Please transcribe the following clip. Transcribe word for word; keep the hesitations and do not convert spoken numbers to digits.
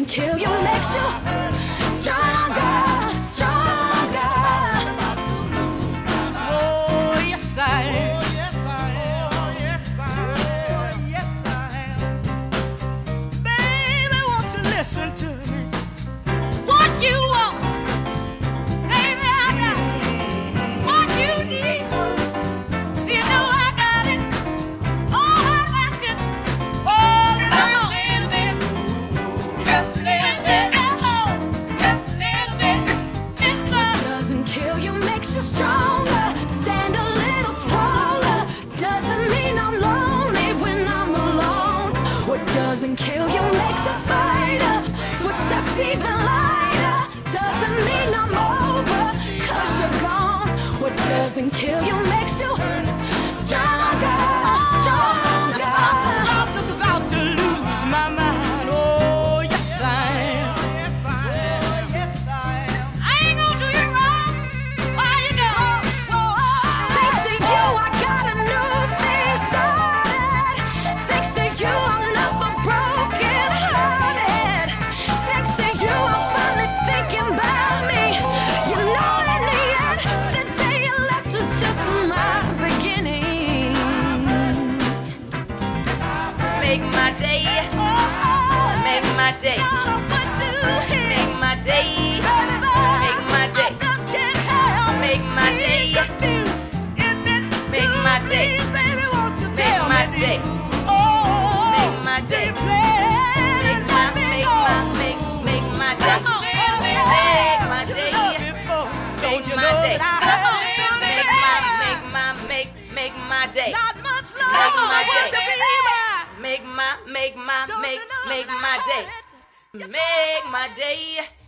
doesn't kill you, makes you stronger, stronger. Oh, yes, I am. Oh, yes, I am. Oh, yes, I am. Oh, yes, I am. Baby, won't you listen to me? What you want, baby, I got it. What you need, you know I got it. All I'm asking is for a little bit, just a little bit, oh, just a little bit. It's What love. doesn't kill you makes you stronger. Stand a little taller. Doesn't mean I'm lonely when I'm alone. What doesn't kill you makes a fighter. Footsteps even lighter. Doesn't mean I'm over, cause you're gone. What doesn't kill you makes you stronger, stronger. Just about, just about, just about to lose my mind. Oh, yes, I am. Yes, I am. Yes, I am. I ain't gonna do you wrong. Why you go? Thanks to you, I got a new thing started. Thanks to you, I'm never broken hearted. Thanks to you, I'm finally thinking about me. You know, in the end, the day you left was just my beginning. Make my day. Make my day. Make my day. Make my day. Make my day. Make my day. Make my day. Make my day. Make my, make my, make, make my day. Make my day. Make my day. Make my, make my, make, make my day. Not much Make longer. my want day. to be by. Make my, make my, Don't make, you know make that my I day. had it? Yes, I Make my day.